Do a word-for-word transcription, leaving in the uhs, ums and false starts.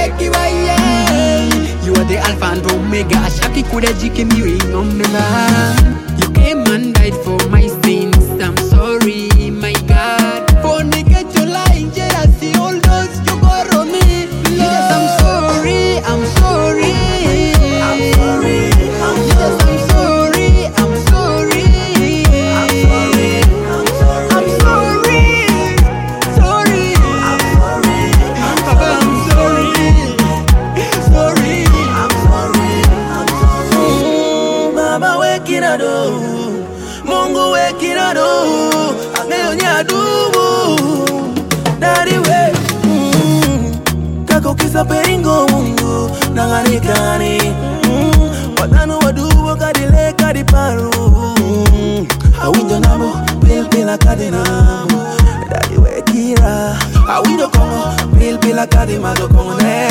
weki wa yeah. You are the alpha and omega. Shaki kuda jiki miwi ngomnema. You came and died for my sins. I'm sorry, my God. For nigga to lie, I see all those you got on me. Yes, I'm sorry, I'm sorry. I'm sorry, I'm yes, I'm sorry, I'm sorry. I'm sorry, I'm sorry. I'm sorry, sorry. I'm sorry, Papa, I'm sorry. Sorry, I'm sorry, I'm sorry. Mm, Baba wekirado, Mungu wekirado, Angelo nyadubu, Daddy we. Mm, Kako kisa peringo mungu, nanganikani. Mm, Watano wadubo kadile kadiparu. Mm, Awindo namo, pil pila kadinamo, Daddy wekira. Awindo kongo, pil pila kadimado kongo ne.